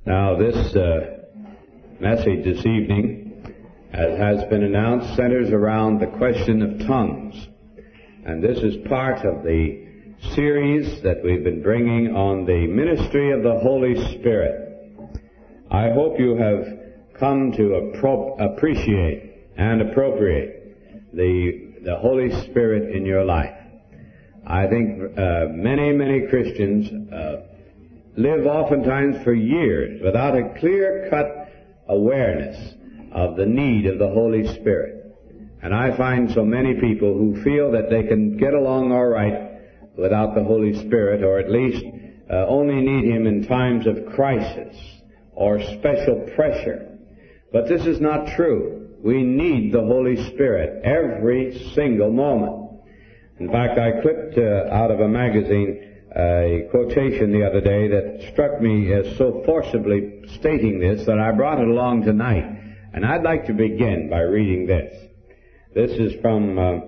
Now, this message this evening, as has been announced, centers around the question of tongues. And this is part of the series that we've been bringing on the ministry of the Holy Spirit. I hope you have come to appreciate and appropriate the Holy Spirit in your life. I think many Christians live oftentimes for years without a clear-cut awareness of the need of the Holy Spirit. And I find so many people who feel that they can get along all right without the Holy Spirit, or at least only need Him in times of crisis or special pressure. But this is not true. We need the Holy Spirit every single moment. In fact, I clipped out of a magazine a quotation the other day that struck me as so forcibly stating this that I brought it along tonight. And I'd like to begin by reading this. This is from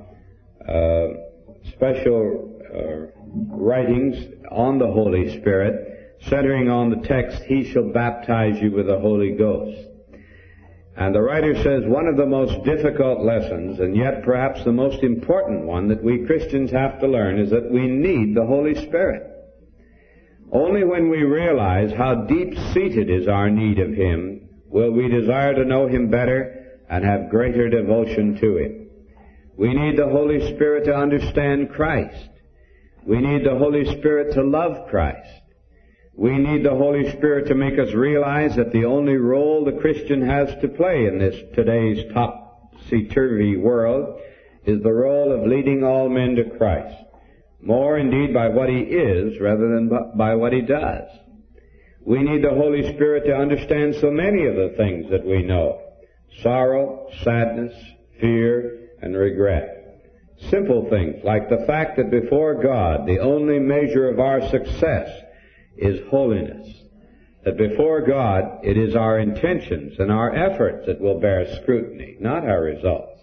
special writings on the Holy Spirit, centering on the text, "He shall baptize you with the Holy Ghost." And the writer says, one of the most difficult lessons, and yet perhaps the most important one that we Christians have to learn, is that we need the Holy Spirit. Only when we realize how deep-seated is our need of Him will we desire to know Him better and have greater devotion to Him. We need the Holy Spirit to understand Christ. We need the Holy Spirit to love Christ. We need the Holy Spirit to make us realize that the only role the Christian has to play in this today's topsy-turvy world is the role of leading all men to Christ. More indeed by what He is rather than by what He does. We need the Holy Spirit to understand so many of the things that we know. Sorrow, sadness, fear, and regret. Simple things like the fact that before God the only measure of our success is holiness. That before God, it is our intentions and our efforts that will bear scrutiny, not our results.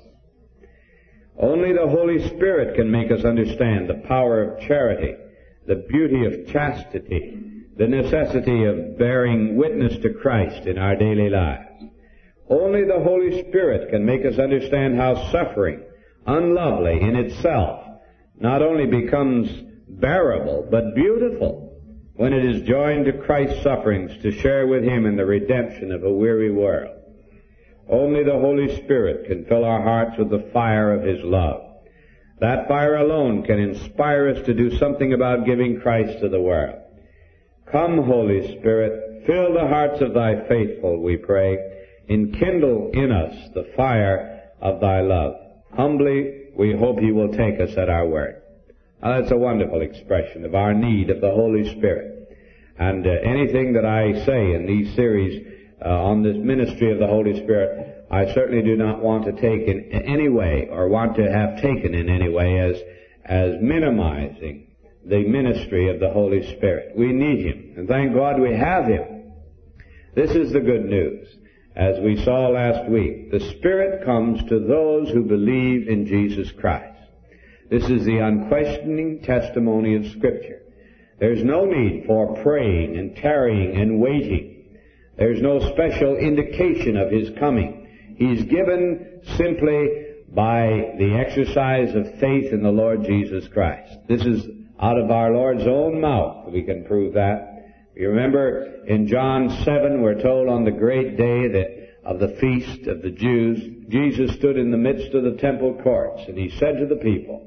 Only the Holy Spirit can make us understand the power of charity, the beauty of chastity, the necessity of bearing witness to Christ in our daily lives. Only the Holy Spirit can make us understand how suffering, unlovely in itself, not only becomes bearable, but beautiful when it is joined to Christ's sufferings to share with Him in the redemption of a weary world. Only the Holy Spirit can fill our hearts with the fire of His love. That fire alone can inspire us to do something about giving Christ to the world. Come, Holy Spirit, fill the hearts of Thy faithful, we pray. Enkindle in us the fire of Thy love. Humbly, we hope You will take us at our word. Now, that's a wonderful expression of our need of the Holy Spirit. And anything that I say in these series on this ministry of the Holy Spirit, I certainly do not want to take in any way, or want to have taken in any way, as minimizing the ministry of the Holy Spirit. We need Him, and thank God we have Him. This is the good news. As we saw last week, the Spirit comes to those who believe in Jesus Christ. This is the unquestioning testimony of Scripture. There's no need for praying and tarrying and waiting. There's no special indication of His coming. He's given simply by the exercise of faith in the Lord Jesus Christ. This is out of our Lord's own mouth we can prove that. You remember in John 7 we're told on the great day of the feast of the Jews, Jesus stood in the midst of the temple courts, and He said to the people,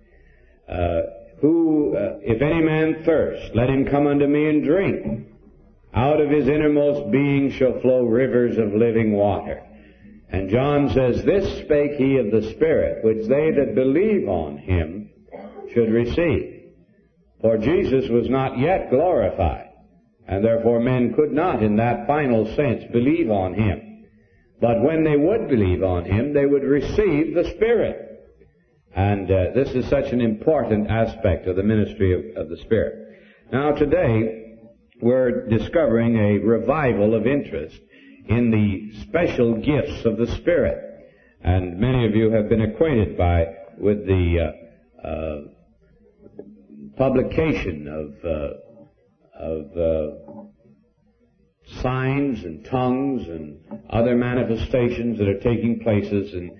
if any man thirst, let him come unto me and drink. Out of his innermost being shall flow rivers of living water. And John says, this spake He of the Spirit, which they that believe on Him should receive. For Jesus was not yet glorified, and therefore men could not in that final sense believe on Him. But when they would believe on Him, they would receive the Spirit. And this is such an important aspect of the ministry of the Spirit. Now today, we're discovering a revival of interest in the special gifts of the Spirit. And many of you have been acquainted with the publication of signs and tongues and other manifestations that are taking place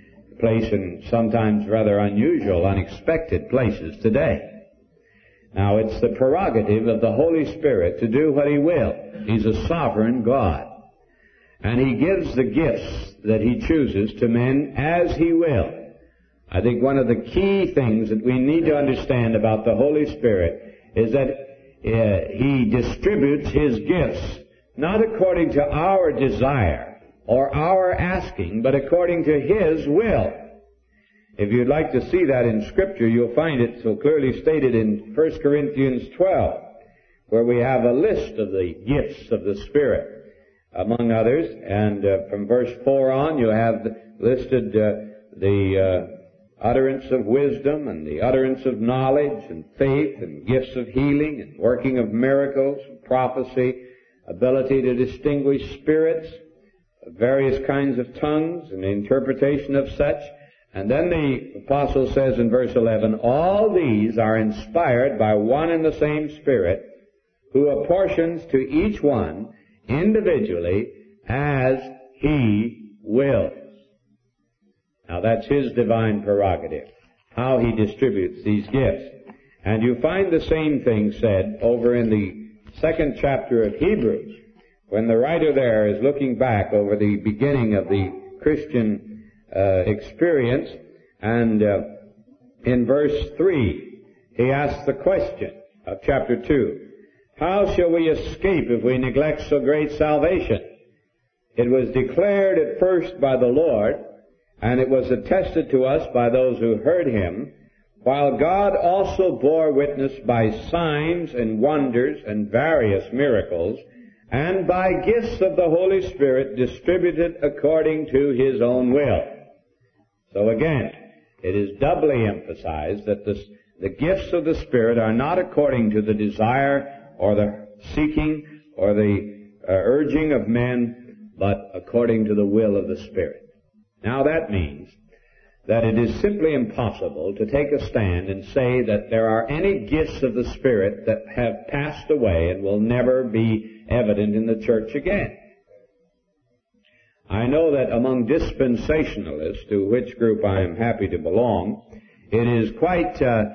in sometimes rather unusual, unexpected places today. Now, it's the prerogative of the Holy Spirit to do what He will. He's a sovereign God. And He gives the gifts that He chooses to men as He will. I think one of the key things that we need to understand about the Holy Spirit is that He distributes His gifts not according to our desire or our asking, but according to His will. If you'd like to see that in Scripture, you'll find it so clearly stated in 1 Corinthians 12, where we have a list of the gifts of the Spirit, among others. And from verse 4 on, you have listed the utterance of wisdom and the utterance of knowledge and faith and gifts of healing and working of miracles, prophecy, ability to distinguish spirits, various kinds of tongues and interpretation of such. And then the apostle says in verse 11, all these are inspired by one and the same Spirit, who apportions to each one individually as He wills. Now that's His divine prerogative, how He distributes these gifts. And you find the same thing said over in the 2nd chapter of Hebrews, when the writer there is looking back over the beginning of the Christian experience, and in verse 3, he asks the question of chapter 2, how shall we escape if we neglect so great salvation? It was declared at first by the Lord, and it was attested to us by those who heard Him, while God also bore witness by signs and wonders and various miracles, and by gifts of the Holy Spirit distributed according to His own will. So again, it is doubly emphasized that the gifts of the Spirit are not according to the desire or the seeking or the urging of men, but according to the will of the Spirit. Now that means that it is simply impossible to take a stand and say that there are any gifts of the Spirit that have passed away and will never be evident in the church again. I know that among dispensationalists, to which group I am happy to belong, it is quite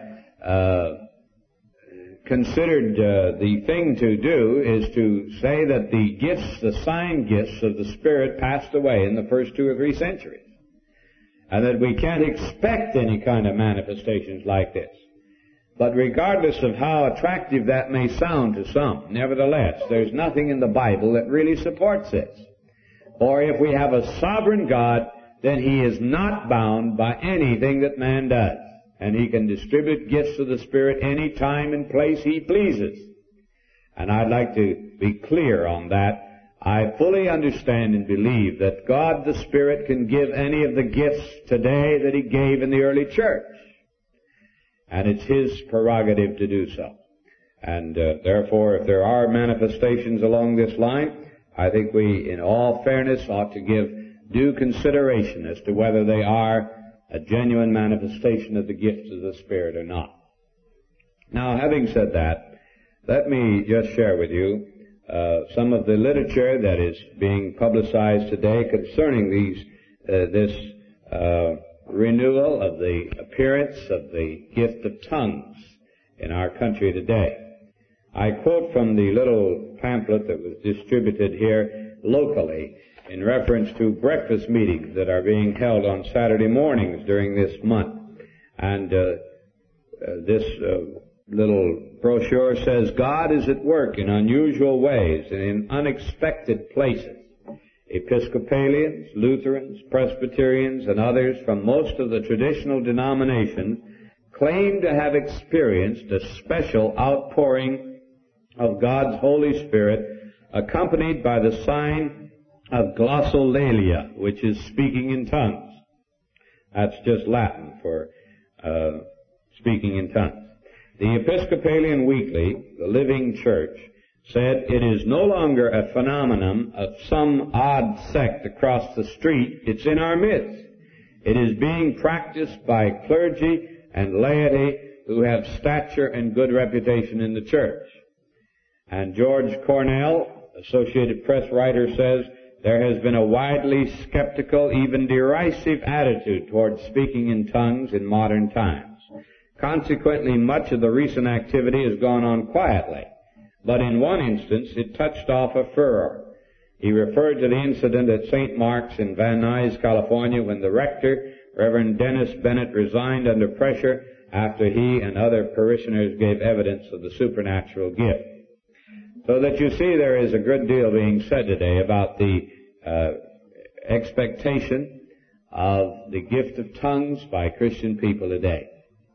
considered the thing to do is to say that the gifts, the sign gifts of the Spirit passed away in the first 2 or 3 centuries, and that we can't expect any kind of manifestations like this. But regardless of how attractive that may sound to some, nevertheless, there's nothing in the Bible that really supports this. For if we have a sovereign God, then He is not bound by anything that man does. And He can distribute gifts of the Spirit any time and place He pleases. And I'd like to be clear on that. I fully understand and believe that God the Spirit can give any of the gifts today that He gave in the early church. And it's His prerogative to do so. And therefore, if there are manifestations along this line, I think we, in all fairness, ought to give due consideration as to whether they are a genuine manifestation of the gifts of the Spirit or not. Now, having said that, let me just share with you some of the literature that is being publicized today concerning this renewal of the appearance of the gift of tongues in our country today. I quote from the little pamphlet that was distributed here locally in reference to breakfast meetings that are being held on Saturday mornings during this month. And this little brochure says, God is at work in unusual ways and in unexpected places. Episcopalians, Lutherans, Presbyterians, and others from most of the traditional denominations claim to have experienced a special outpouring of God's Holy Spirit, accompanied by the sign of glossolalia, which is speaking in tongues. That's just Latin for speaking in tongues. The Episcopalian Weekly, the Living Church, said it is no longer a phenomenon of some odd sect across the street. It's in our midst. It is being practiced by clergy and laity who have stature and good reputation in the church. And George Cornell, Associated Press writer says, there has been a widely skeptical, even derisive attitude towards speaking in tongues in modern times. Consequently, much of the recent activity has gone on quietly, but in one instance it touched off a furor. He referred to the incident at St. Mark's in Van Nuys, California, when the rector, Reverend Dennis Bennett, resigned under pressure after he and other parishioners gave evidence of the supernatural gift. So that you see there is a good deal being said today about the expectation of the gift of tongues by Christian people today.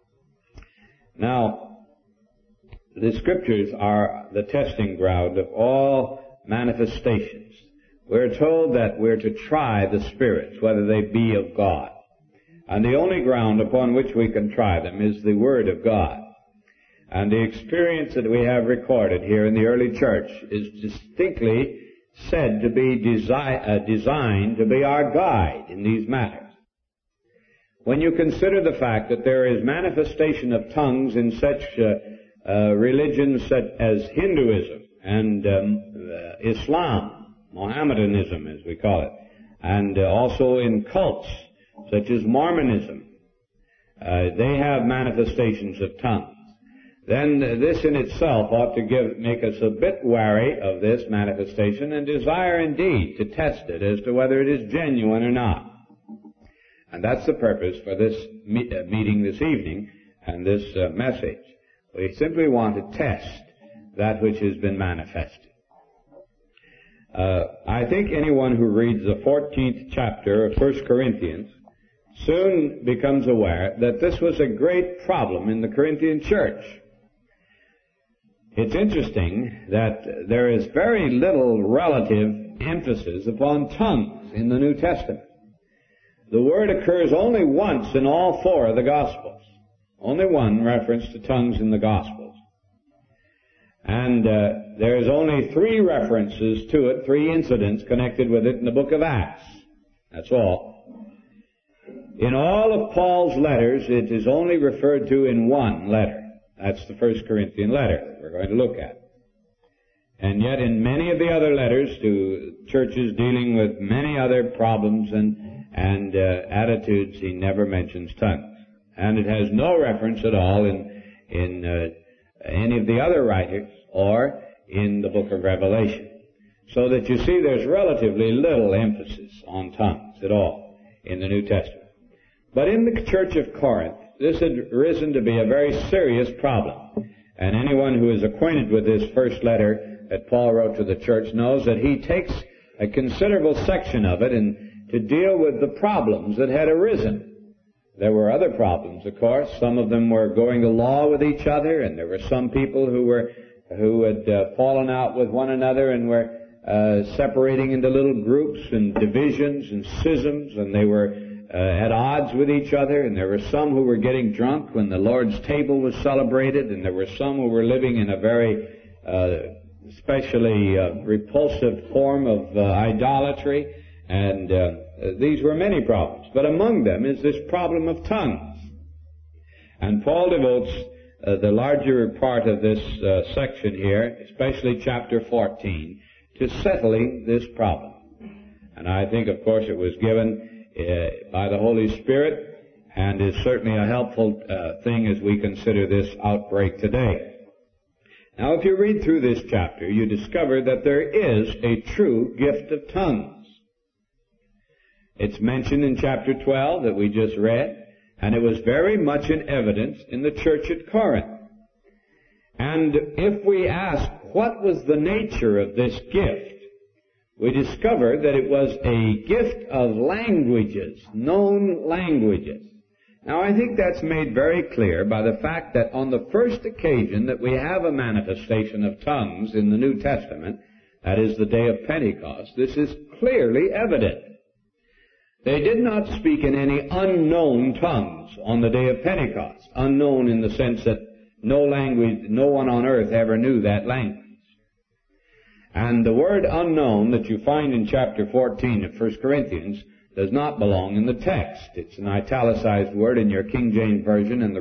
Now, the Scriptures are the testing ground of all manifestations. We're told that we're to try the spirits, whether they be of God. And the only ground upon which we can try them is the Word of God. And the experience that we have recorded here in the early church is distinctly said to be designed to be our guide in these matters. When you consider the fact that there is manifestation of tongues in such religions such as Hinduism and Islam, Mohammedanism as we call it, and also in cults such as Mormonism, they have manifestations of tongues. Then this in itself ought to make us a bit wary of this manifestation and desire indeed to test it as to whether it is genuine or not. And that's the purpose for this meeting this evening and this message. We simply want to test that which has been manifested. I think anyone who reads the 14th chapter of 1 Corinthians soon becomes aware that this was a great problem in the Corinthian church. It's interesting that there is very little relative emphasis upon tongues in the New Testament. The word occurs only once in all four of the Gospels. Only one reference to tongues in the Gospels. And there's only 3 references to it, 3 incidents connected with it in the book of Acts. That's all. In all of Paul's letters, it is only referred to in one letter. That's the 1 Corinthian letter that we're going to look at. And yet in many of the other letters to churches dealing with many other problems and attitudes, he never mentions tongues. And it has no reference at all in any of the other writers or in the book of Revelation. So that you see there's relatively little emphasis on tongues at all in the New Testament. But in the church of Corinth, this had risen to be a very serious problem. And anyone who is acquainted with this first letter that Paul wrote to the church knows that he takes a considerable section of it and to deal with the problems that had arisen. There were other problems, of course. Some of them were going to law with each other, and there were some people who had fallen out with one another and were separating into little groups and divisions and schisms, and they were at odds with each other, and there were some who were getting drunk when the Lord's table was celebrated, and there were some who were living in a very especially repulsive form of idolatry, and these were many problems. But among them is this problem of tongues. And Paul devotes the larger part of this section here, especially chapter 14, to settling this problem. And I think, of course, it was given by the Holy Spirit, and is certainly a helpful thing as we consider this outbreak today. Now, if you read through this chapter, you discover that there is a true gift of tongues. It's mentioned in chapter 12 that we just read, and it was very much in evidence in the church at Corinth. And if we ask what was the nature of this gift, we discover that it was a gift of languages, known languages. Now, I think that's made very clear by the fact that on the first occasion that we have a manifestation of tongues in the New Testament, that is the day of Pentecost, this is clearly evident. They did not speak in any unknown tongues on the day of Pentecost. Unknown in the sense that no one on earth ever knew that language. And the word unknown that you find in chapter 14 of 1 Corinthians does not belong in the text. It's an italicized word in your King James Version, and the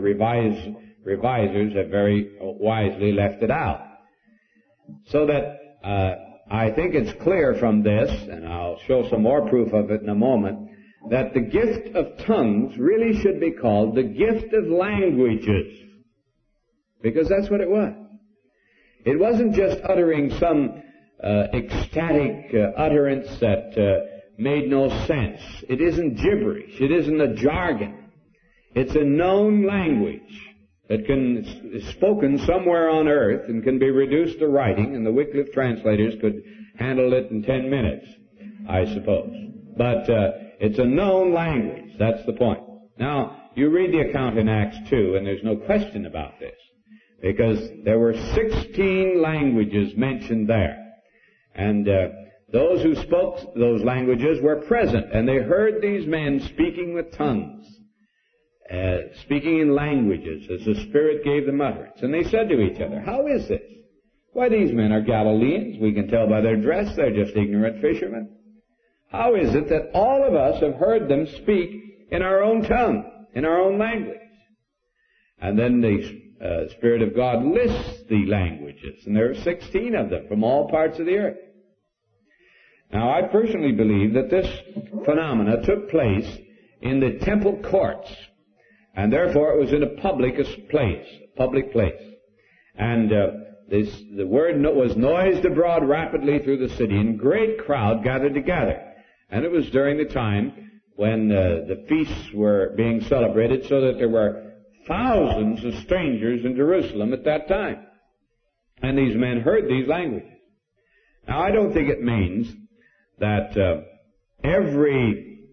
revisers have very wisely left it out. So that I think it's clear from this, and I'll show some more proof of it in a moment, that the gift of tongues really should be called the gift of languages. Because that's what it was. It wasn't just uttering some ecstatic utterance that made no sense. It isn't gibberish. It isn't a jargon. It's a known language that is spoken somewhere on earth and can be reduced to writing, and the Wycliffe translators could handle it in 10 minutes, I suppose. But it's a known language. That's the point. Now, you read the account in Acts 2, and there's no question about this, because there were 16 languages mentioned there. And those who spoke those languages were present, and they heard these men speaking with tongues, speaking in languages as the Spirit gave them utterance. And they said to each other, "How is this? Why, these men are Galileans. We can tell by their dress they're just ignorant fishermen. How is it that all of us have heard them speak in our own tongue, in our own language?" And then the Spirit of God lists the languages, and there are 16 of them from all parts of the earth. Now, I personally believe that this phenomena took place in the temple courts, and therefore it was in a public place. And the word was noised abroad rapidly through the city, and a great crowd gathered together. And it was during the time when the feasts were being celebrated, so that there were thousands of strangers in Jerusalem at that time. And these men heard these languages. Now, I don't think it means that every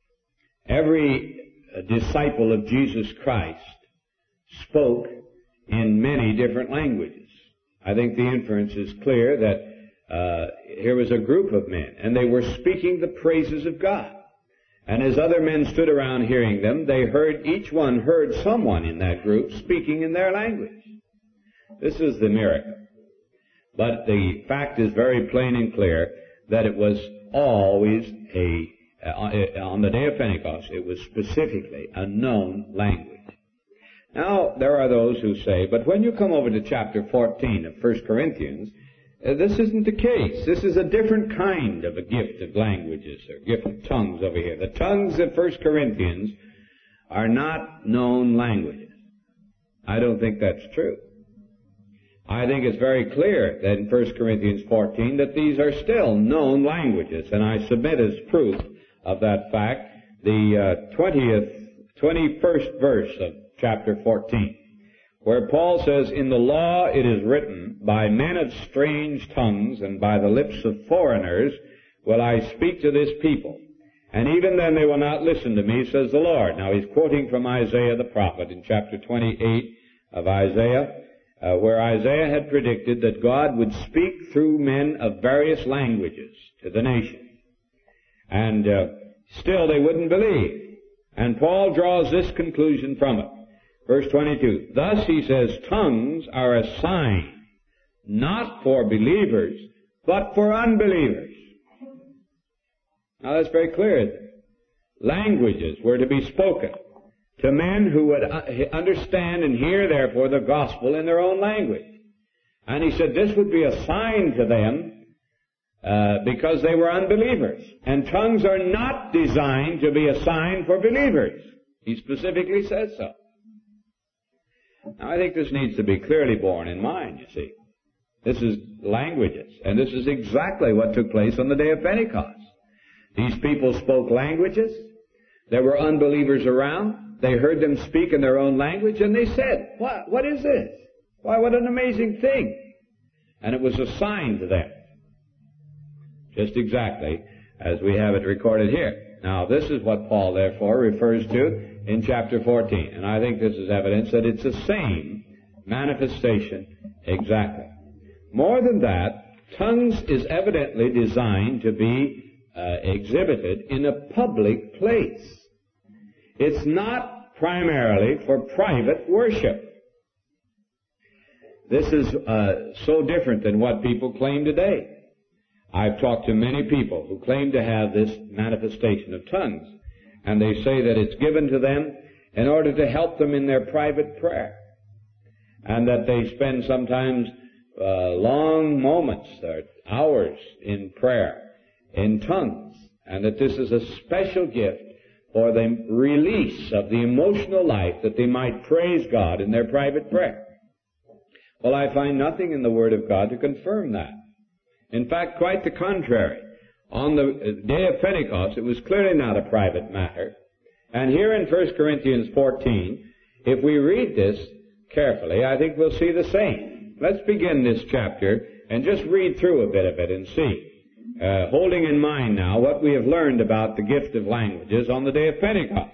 disciple of Jesus Christ spoke in many different languages. I think the inference is clear that here was a group of men, and they were speaking the praises of God. And as other men stood around hearing them, each one heard someone in that group speaking in their language. This is the miracle. But the fact is very plain and clear that it was always on the day of Pentecost, it was specifically a known language. Now, there are those who say, but when you come over to chapter 14 of 1 Corinthians, this isn't the case. This is a different kind of a gift of languages, or gift of tongues over here. The tongues of 1 Corinthians are not known languages. I don't think that's true. I think it's very clear that in 1 Corinthians 14 that these are still known languages, and I submit as proof of that fact the 21st verse of chapter 14, where Paul says, "In the law it is written, by men of strange tongues and by the lips of foreigners will I speak to this people. And even then they will not listen to me, says the Lord." Now he's quoting from Isaiah the prophet in chapter 28 of Isaiah, where Isaiah had predicted that God would speak through men of various languages to the nation. And still they wouldn't believe. And Paul draws this conclusion from it. Verse 22, "Thus," he says, "tongues are a sign, not for believers, but for unbelievers." Now that's very clear, isn't it? Languages were to be spoken to men who would understand and hear, therefore, the gospel in their own language. And he said this would be a sign to them because they were unbelievers. And tongues are not designed to be a sign for believers. He specifically says so. Now, I think this needs to be clearly borne in mind, you see. This is languages, and this is exactly what took place on the day of Pentecost. These people spoke languages. There were unbelievers around. They heard them speak in their own language, and they said, what is this? Why, what an amazing thing. And it was a sign to them, just exactly as we have it recorded here. Now, this is what Paul, therefore, refers to in chapter 14. And I think this is evidence that it's the same manifestation exactly. More than that, tongues is evidently designed to be exhibited in a public place. It's not primarily for private worship. This is so different than what people claim today. I've talked to many people who claim to have this manifestation of tongues, and they say that it's given to them in order to help them in their private prayer, and that they spend sometimes long moments or hours in prayer, in tongues, and that this is a special gift for the release of the emotional life that they might praise God in their private prayer. Well, I find nothing in the Word of God to confirm that. In fact, quite the contrary. On the day of Pentecost, it was clearly not a private matter. And here in 1 Corinthians 14, if we read this carefully, I think we'll see the same. Let's begin this chapter and just read through a bit of it and see. Holding in mind now what we have learned about the gift of languages on the day of Pentecost.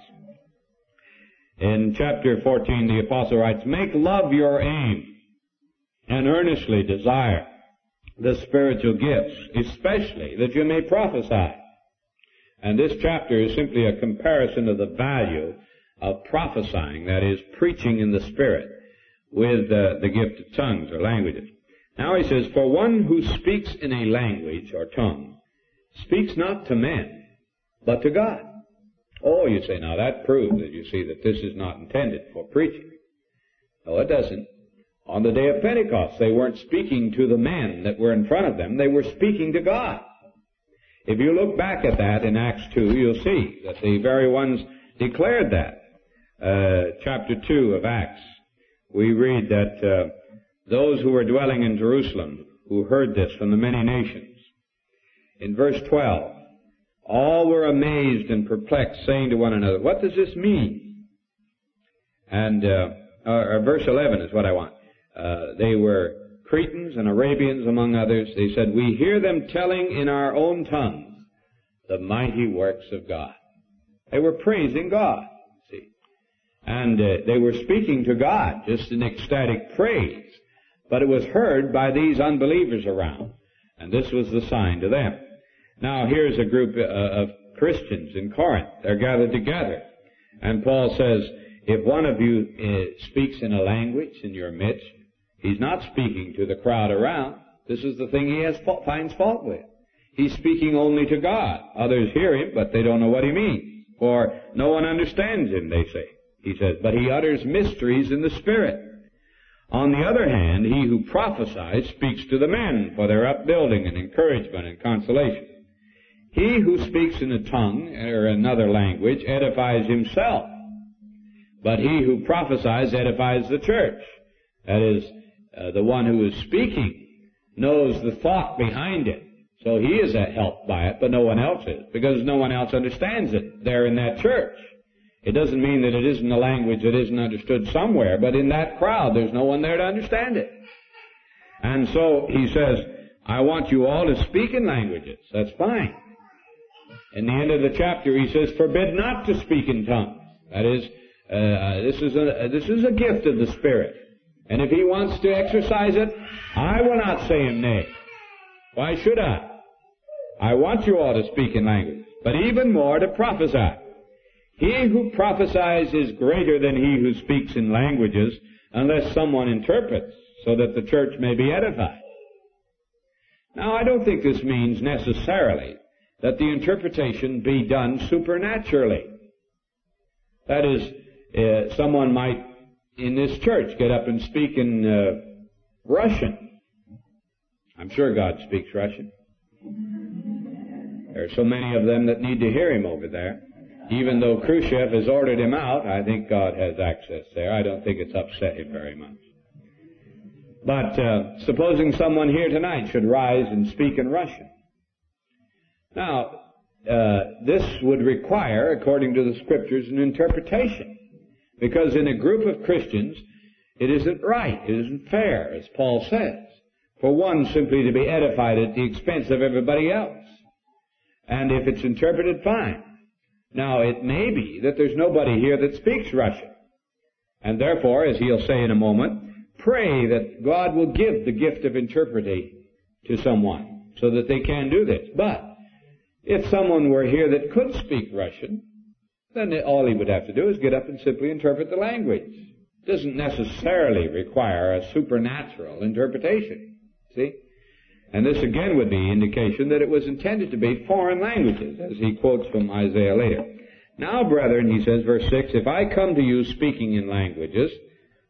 In chapter 14, the apostle writes, "Make love your aim, and earnestly desire the spiritual gifts, especially that you may prophesy." And this chapter is simply a comparison of the value of prophesying, that is, preaching in the Spirit, with the gift of tongues or languages. Now he says, "For one who speaks in a language or tongue speaks not to men, but to God." Oh, you say, now that proves that you see that this is not intended for preaching. No, it doesn't. On the day of Pentecost, they weren't speaking to the men that were in front of them. They were speaking to God. If you look back at that in Acts 2, you'll see that the very ones declared that. Chapter 2 of Acts, we read that those who were dwelling in Jerusalem, who heard this from the many nations. In verse 12, all were amazed and perplexed, saying to one another, "What does this mean?" And verse 11 is what I want. They were Cretans and Arabians, among others. They said, "We hear them telling in our own tongues the mighty works of God." They were praising God, see. And they were speaking to God, just in ecstatic praise. But it was heard by these unbelievers around. And this was the sign to them. Now here's a group of Christians in Corinth. They're gathered together. And Paul says, if one of you speaks in a language in your midst, he's not speaking to the crowd around. This is the thing he finds fault with. He's speaking only to God. Others hear him, but they don't know what he means. For no one understands him, they say. He says, but he utters mysteries in the Spirit. On the other hand, he who prophesies speaks to the men for their upbuilding and encouragement and consolation. He who speaks in a tongue or another language edifies himself, but he who prophesies edifies the church. That is, the one who is speaking knows the thought behind it. So he is helped by it, but no one else is, because no one else understands it there in that church. It doesn't mean that it isn't a language that isn't understood somewhere, but in that crowd there's no one there to understand it. And so he says, I want you all to speak in languages. That's fine. In the end of the chapter he says, forbid not to speak in tongues. That is, this is a gift of the Spirit. And if he wants to exercise it, I will not say him nay. Why should I? I want you all to speak in language, but even more to prophesy. He who prophesies is greater than he who speaks in languages, unless someone interprets, so that the church may be edified. Now, I don't think this means necessarily that the interpretation be done supernaturally. That is, someone might, in this church, get up and speak in Russian. I'm sure God speaks Russian. There are so many of them that need to hear him over there. Even though Khrushchev has ordered him out, I think God has access there. I don't think it's upset him very much. But supposing someone here tonight should rise and speak in Russian. Now, this would require, according to the Scriptures, an interpretation. Because in a group of Christians, it isn't right, it isn't fair, as Paul says, for one simply to be edified at the expense of everybody else. And if it's interpreted, fine. Now, it may be that there's nobody here that speaks Russian. And therefore, as he'll say in a moment, pray that God will give the gift of interpreting to someone so that they can do this. But if someone were here that could speak Russian, then all he would have to do is get up and simply interpret the language. It doesn't necessarily require a supernatural interpretation. See? And this again would be indication that it was intended to be foreign languages, as he quotes from Isaiah later. Now, brethren, he says, verse 6, if I come to you speaking in languages,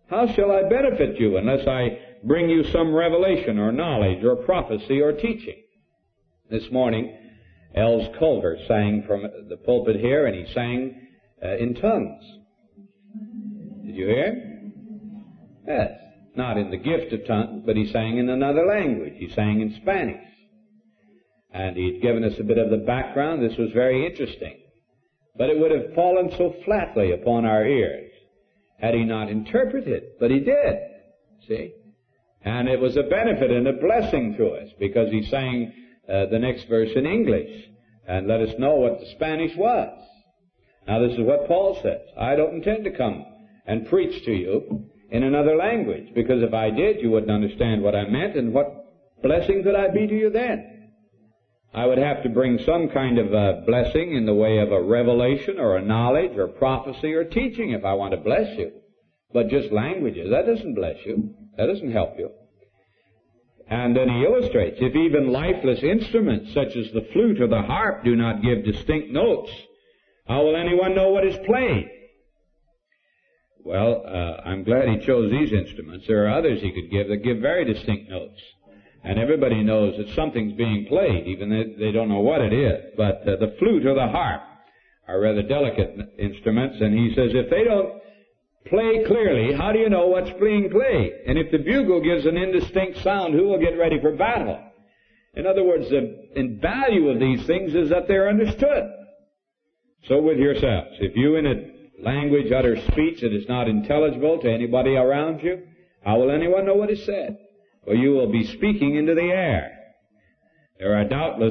How shall I benefit you unless I bring you some revelation or knowledge or prophecy or teaching? This morning, Els Culver sang from the pulpit here, and he sang in tongues. Did you hear? Yes. Not in the gift of tongues, but he sang in another language. He sang in Spanish. And he'd given us a bit of the background. This was very interesting. But it would have fallen so flatly upon our ears had he not interpreted. But he did. See? And it was a benefit and a blessing to us, because he sang the next verse in English and let us know what the Spanish was. Now this is what Paul says. I don't intend to come and preach to you in another language, because if I did, you wouldn't understand what I meant, and what blessing could I be to you then? I would have to bring some kind of a blessing in the way of a revelation or a knowledge or prophecy or teaching if I want to bless you. But just languages, that doesn't bless you. That doesn't help you. And then he illustrates, if even lifeless instruments such as the flute or the harp do not give distinct notes, how will anyone know what is played? Well, I'm glad he chose these instruments. There are others he could give that give very distinct notes. And everybody knows that something's being played, even if they don't know what it is. But the flute or the harp are rather delicate instruments, and he says if they don't play clearly, how do you know what's being played? And if the bugle gives an indistinct sound, who will get ready for battle? In other words, the value of these things is that they're understood. So with yourselves, if you in a language utter speech that is not intelligible to anybody around you, how will anyone know what is said? For you will be speaking into the air. There are doubtless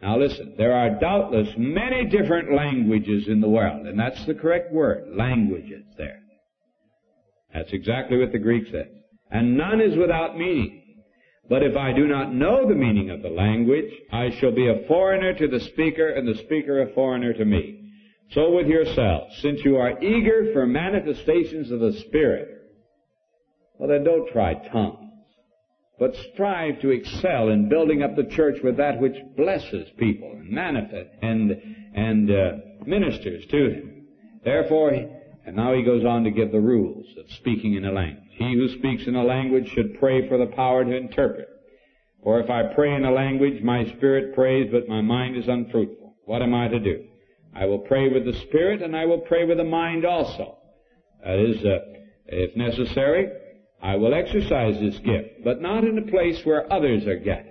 many different languages in the world, and that's the correct word, languages there. That's exactly what the Greek says. And none is without meaning. But if I do not know the meaning of the language, I shall be a foreigner to the speaker, and the speaker a foreigner to me. So with yourselves, since you are eager for manifestations of the Spirit, well then don't try tongues, but strive to excel in building up the church with that which blesses people and manifests and ministers to them. Therefore, and now he goes on to give the rules of speaking in a language. He who speaks in a language should pray for the power to interpret. For if I pray in a language, my spirit prays, but my mind is unfruitful. What am I to do? I will pray with the spirit, and I will pray with the mind also. That is, if necessary, I will exercise this gift, but not in a place where others are gathered,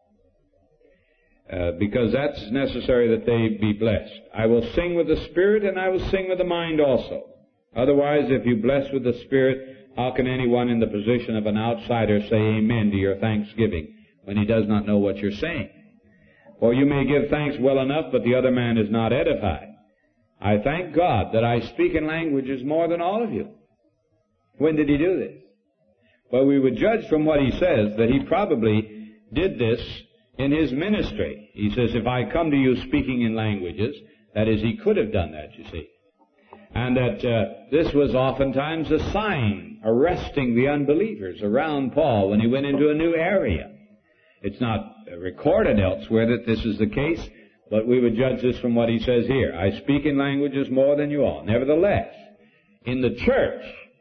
because that's necessary that they be blessed. I will sing with the Spirit, and I will sing with the mind also. Otherwise, if you bless with the Spirit, how can anyone in the position of an outsider say amen to your thanksgiving when he does not know what you're saying? For you may give thanks well enough, but the other man is not edified. I thank God that I speak in languages more than all of you. When did he do this? Well, we would judge from what he says that he probably did this in his ministry. He says, if I come to you speaking in languages, that is, he could have done that, you see. And that this was oftentimes a sign arresting the unbelievers around Paul when he went into a new area. It's not recorded elsewhere that this is the case, but we would judge this from what he says here. I speak in languages more than you all. Nevertheless, in the church,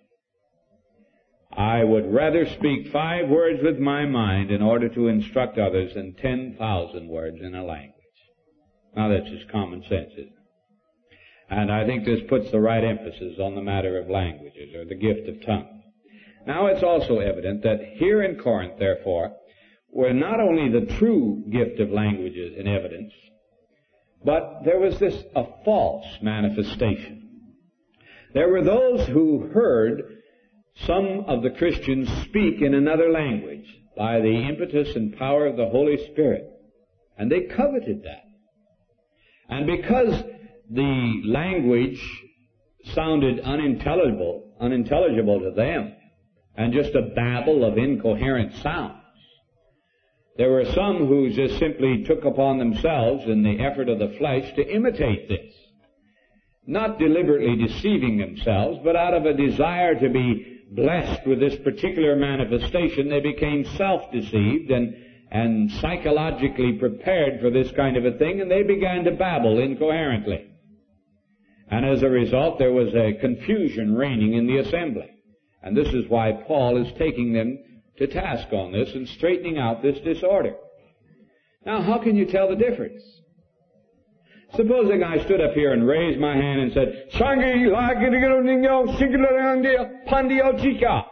I would rather speak 5 words with my mind in order to instruct others than 10,000 words in a language. Now that's just common sense, isn't it? And I think this puts the right emphasis on the matter of languages, or the gift of tongues. Now it's also evident that here in Corinth, therefore, were not only the true gift of languages in evidence, but there was a false manifestation. There were those who heard some of the Christians speak in another language by the impetus and power of the Holy Spirit, and they coveted that. And because the language sounded unintelligible to them, and just a babble of incoherent sounds, there were some who just simply took upon themselves in the effort of the flesh to imitate this, not deliberately deceiving themselves, but out of a desire to be blessed with this particular manifestation, they became self-deceived and psychologically prepared for this kind of a thing, and they began to babble incoherently. And as a result, there was a confusion reigning in the assembly. And this is why Paul is taking them to task on this and straightening out this disorder. Now, how can you tell the difference? Supposing I stood up here and raised my hand and said, Sangi la girigironyo singularandi pandio chica.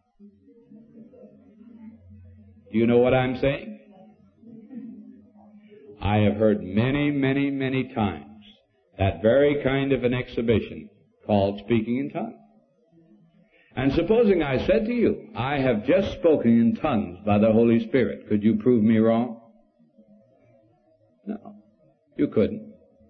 Do you know what I'm saying? I have heard many, many, many times that very kind of an exhibition called speaking in tongues. And supposing I said to you, I have just spoken in tongues by the Holy Spirit, could you prove me wrong? No, you couldn't.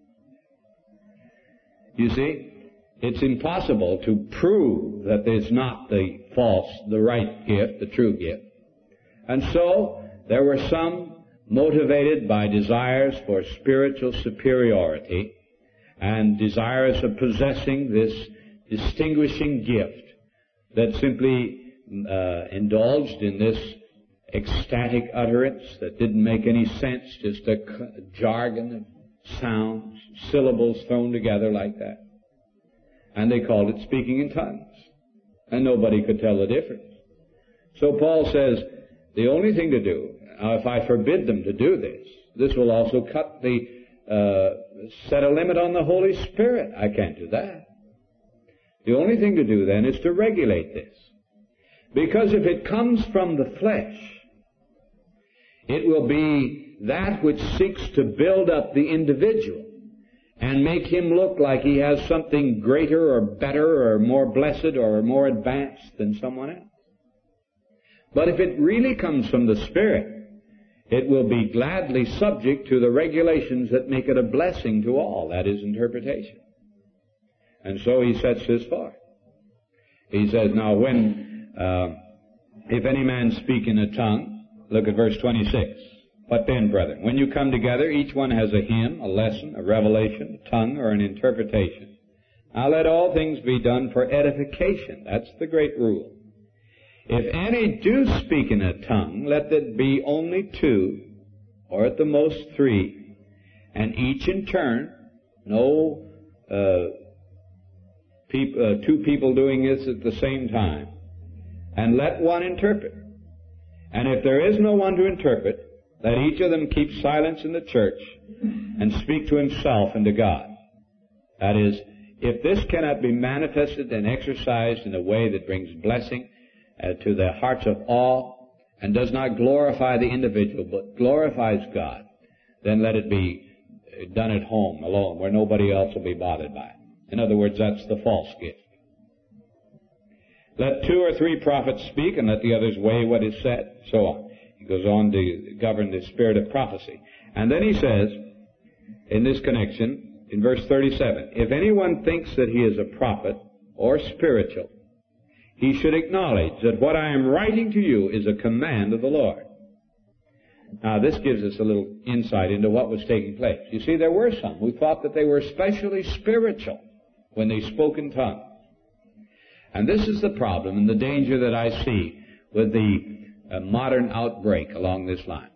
You see, it's impossible to prove that it's not the right gift, the true gift. And so, there were some motivated by desires for spiritual superiority and desires of possessing this distinguishing gift that simply indulged in this ecstatic utterance that didn't make any sense, just a jargon of sounds, syllables thrown together like that. And they called it speaking in tongues. And nobody could tell the difference. So Paul says, the only thing to do, if I forbid them to do this, this will also set a limit on the Holy Spirit. I can't do that. The only thing to do then is to regulate this. Because if it comes from the flesh, it will be that which seeks to build up the individual and make him look like he has something greater or better or more blessed or more advanced than someone else. But if it really comes from the Spirit, it will be gladly subject to the regulations that make it a blessing to all, that is, interpretation. And so he sets this forth. He says, now if any man speak in a tongue, look at verse 26. What then, brethren? When you come together, each one has a hymn, a lesson, a revelation, a tongue, or an interpretation. Now let all things be done for edification. That's the great rule. If any do speak in a tongue, let it be only 2, or at the most 3, and each in turn, no 2 people doing this at the same time, and let one interpret. And if there is no one to interpret, let each of them keep silence in the church and speak to himself and to God. That is, if this cannot be manifested and exercised in a way that brings blessing to the hearts of all and does not glorify the individual but glorifies God, then let it be done at home alone where nobody else will be bothered by it. In other words, that's the false gift. Let 2 or 3 prophets speak and let the others weigh what is said, so on. He goes on to govern the spirit of prophecy. And then he says, in this connection, in verse 37, if anyone thinks that he is a prophet or spiritual, he should acknowledge that what I am writing to you is a command of the Lord. Now, this gives us a little insight into what was taking place. You see, there were some who thought that they were especially spiritual when they spoke in tongues. And this is the problem and the danger that I see with the modern outbreak along this line.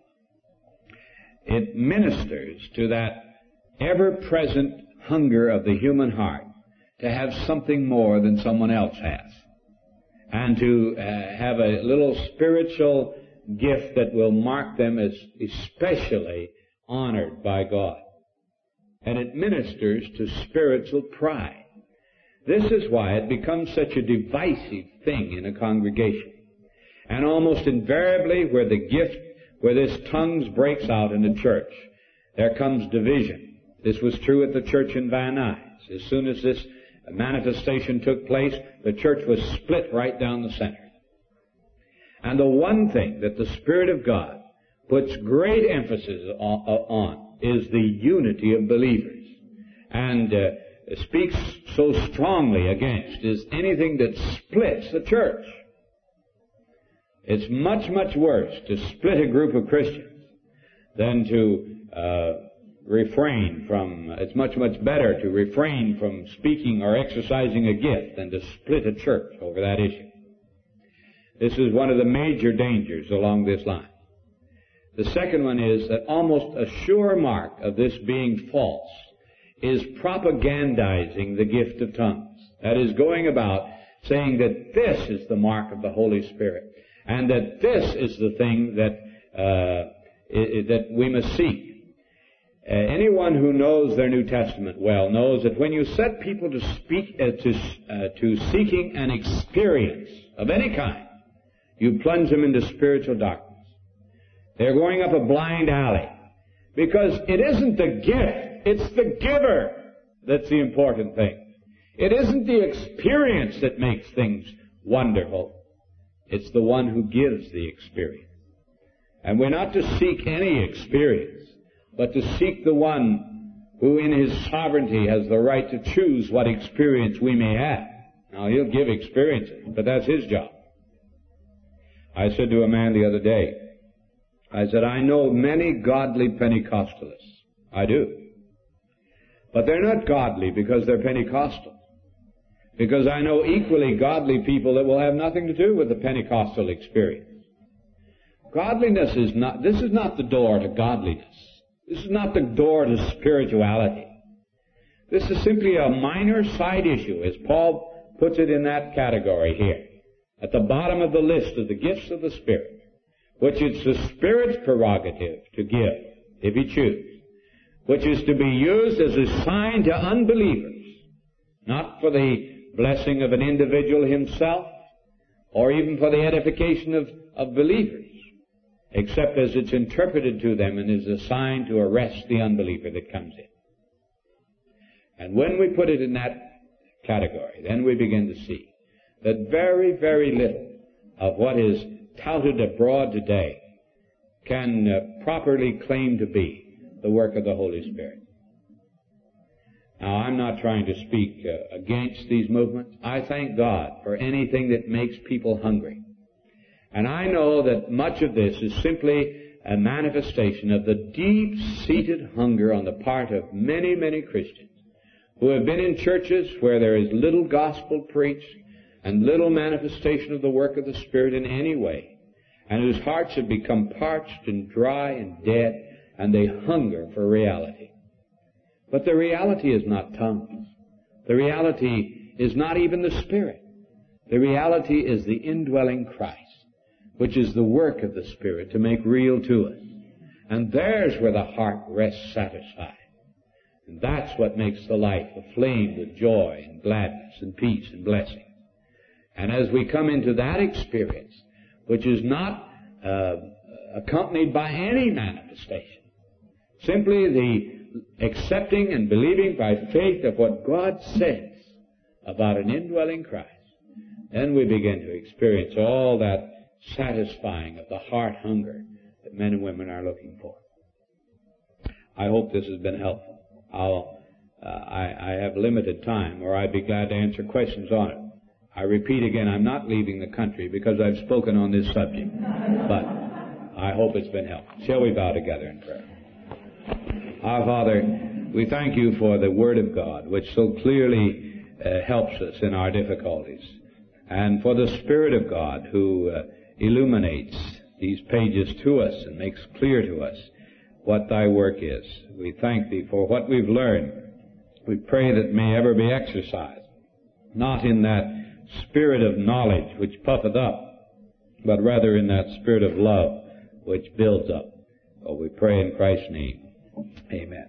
It ministers to that ever-present hunger of the human heart to have something more than someone else has, and to have a little spiritual gift that will mark them as especially honored by God. And it ministers to spiritual pride. This is why it becomes such a divisive thing in a congregation. And almost invariably where this tongues breaks out in the church, there comes division. This was true at the church in Van Nuys. As soon as this manifestation took place, the church was split right down the center. And the one thing that the Spirit of God puts great emphasis on is the unity of believers, and speaks so strongly against is anything that splits the church. It's much, much worse to split a group of Christians than to refrain from, it's much, much better to refrain from speaking or exercising a gift than to split a church over that issue. This is one of the major dangers along this line. The second one is that almost a sure mark of this being false is propagandizing the gift of tongues. That is, going about saying that this is the mark of the Holy Spirit, and that this is the thing that we must seek. Anyone who knows their New Testament well knows that when you set people to speak to seeking an experience of any kind, you plunge them into spiritual darkness. They're going up a blind alley, because it isn't the gift, it's the giver that's the important thing. It isn't the experience that makes things wonderful. It's the one who gives the experience. And we're not to seek any experience, but to seek the one who in his sovereignty has the right to choose what experience we may have. Now, he'll give experiences, but that's his job. I said to a man the other day, I said, I know many godly Pentecostalists. I do. But they're not godly because they're Pentecostal. Because I know equally godly people that will have nothing to do with the Pentecostal experience. Godliness is not, this is not the door to godliness. This is not the door to spirituality. This is simply a minor side issue, as Paul puts it in that category here, at the bottom of the list of the gifts of the Spirit, which it's the Spirit's prerogative to give, if he chooses, which is to be used as a sign to unbelievers, not for the blessing of an individual himself, or even for the edification of believers, except as it's interpreted to them and is a sign to arrest the unbeliever that comes in. And when we put it in that category, then we begin to see that very, very little of what is touted abroad today can properly claim to be the work of the Holy Spirit. Now, I'm not trying to speak against these movements. I thank God for anything that makes people hungry. And I know that much of this is simply a manifestation of the deep-seated hunger on the part of many, many Christians who have been in churches where there is little gospel preached and little manifestation of the work of the Spirit in any way, and whose hearts have become parched and dry and dead, and they hunger for reality. But the reality is not tongues. The reality is not even the Spirit. The reality is the indwelling Christ, which is the work of the Spirit to make real to us. And there's where the heart rests satisfied. And that's what makes the life aflame with joy and gladness and peace and blessing. And as we come into that experience, which is not accompanied by any manifestation, simply the accepting and believing by faith of what God says about an indwelling Christ, then we begin to experience all that satisfying of the heart hunger that men and women are looking for. I hope this has been helpful. I have limited time, or I'd be glad to answer questions on it. I repeat again, I'm not leaving the country because I've spoken on this subject, but I hope it's been helpful. Shall we bow together in prayer? Our Father, we thank you for the Word of God, which so clearly helps us in our difficulties, and for the Spirit of God who illuminates these pages to us and makes clear to us what thy work is. We thank thee for what we've learned. We pray that it may ever be exercised, not in that spirit of knowledge which puffeth up, but rather in that spirit of love which builds up. Oh, we pray in Christ's name. Amen.